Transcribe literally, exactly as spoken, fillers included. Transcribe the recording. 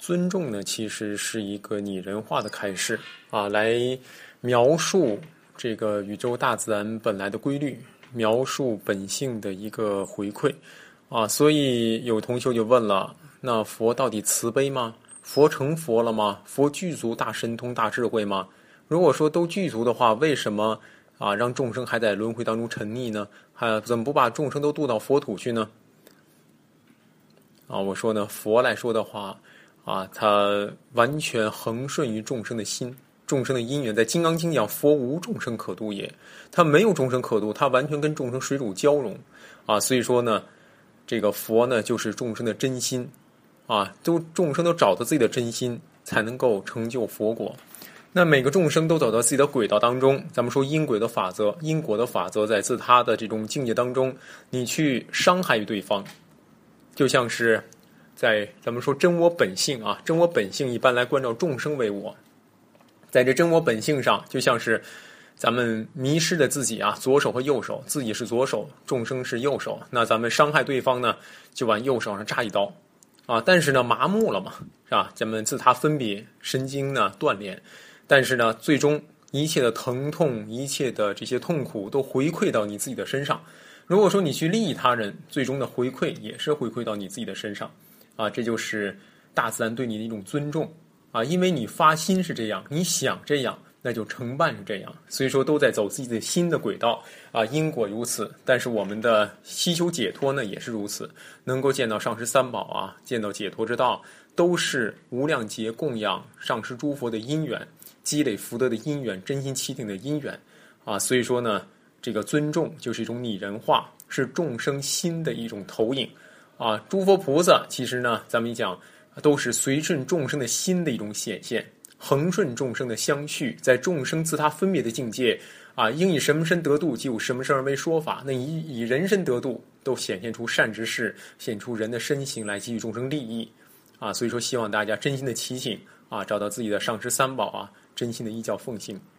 尊重呢，其实是一个拟人化的开示啊，来描述这个宇宙大自然本来的规律，描述本性的一个回馈啊。所以有同学就问了，那佛到底慈悲吗？佛成佛了吗？佛具足大神通大智慧吗？如果说都具足的话，为什么啊让众生还在轮回当中沉溺呢？还怎么不把众生都渡到佛土去呢？啊，我说呢，佛来说的话啊，他完全恒顺于众生的心，众生的因缘。在《金刚经》讲，佛无众生可度也，他没有众生可度，他完全跟众生水乳交融啊。所以说呢，这个佛呢，就是众生的真心啊，都众生都找到自己的真心，才能够成就佛果。那每个众生都走到自己的轨道当中，咱们说因轨的法则，因果的法则，在自他的这种境界当中，你去伤害对方，就像是在咱们说真我本性啊，真我本性一般来关照众生为我，在这真我本性上，就像是咱们迷失了自己啊，左手和右手，自己是左手，众生是右手，那咱们伤害对方呢，就往右手上扎一刀啊，但是呢麻木了嘛，是吧？咱们自他分别神经呢断裂，但是呢最终一切的疼痛，一切的这些痛苦都回馈到你自己的身上。如果说你去利益他人，最终的回馈也是回馈到你自己的身上啊，这就是大自然对你的一种尊重啊，因为你发心是这样，你想这样，那就承办是这样，所以说都在走自己的心的轨道啊，因果如此，但是我们的希求解脱呢也是如此，能够见到上师三宝啊，见到解脱之道，都是无量劫供养上师诸佛的因缘，积累福德的因缘，真心祈定的因缘啊，所以说呢，这个尊重就是一种拟人化，是众生心的一种投影啊。诸佛菩萨其实呢，咱们一讲都是随顺众生的心的一种显现，恒顺众生的相续，在众生自他分别的境界啊，应以什么身得度，即有什么身而为说法。那以以人身得度，都显现出善知识，显出人的身形来给予众生利益啊。所以说，希望大家真心的祈请啊，找到自己的上师三宝啊，真心的依教奉行。